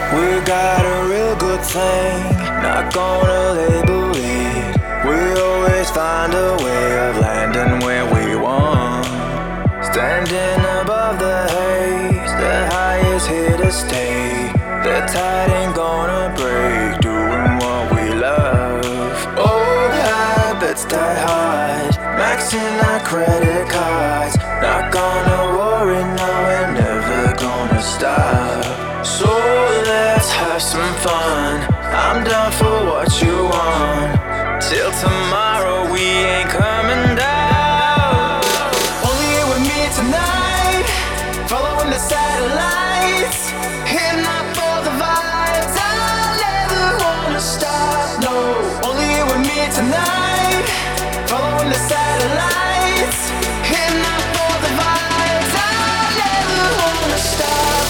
We got a real good thing, not gonna label it. We always find a way of landing where we want. Standing above the haze, the highest here to stay. The tide ain't gonna break, doing what we love. Old habits die hard, maxing our credit cards. Not gonna worry, no, we're never gonna stop. So let's have some fun, I'm down for what you want. Till tomorrow we ain't coming down. Only you and me tonight, following the satellites. Hitting up all the vibes, I'll never wanna stop, no. Only you and me tonight, following the satellites. Hitting up all the vibes, I'll never wanna stop.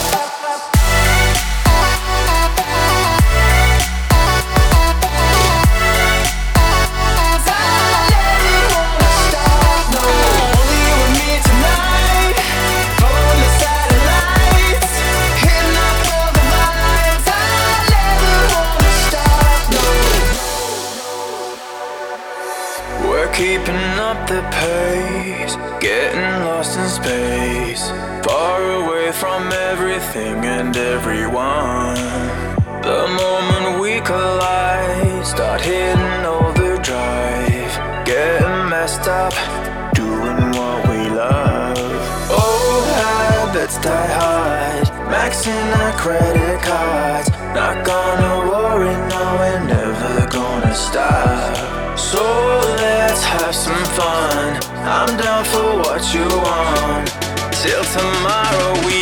We're keeping up the pace, getting lost in space, far away from everything and everyone. The moment we collide, start hitting overdrive, getting messed up, doing what we love. Old habits die hard, maxing our credit cards. Not gonna worry, no, we're never gonna stop. So let's have some fun, I'm down for what you want. Till tomorrow we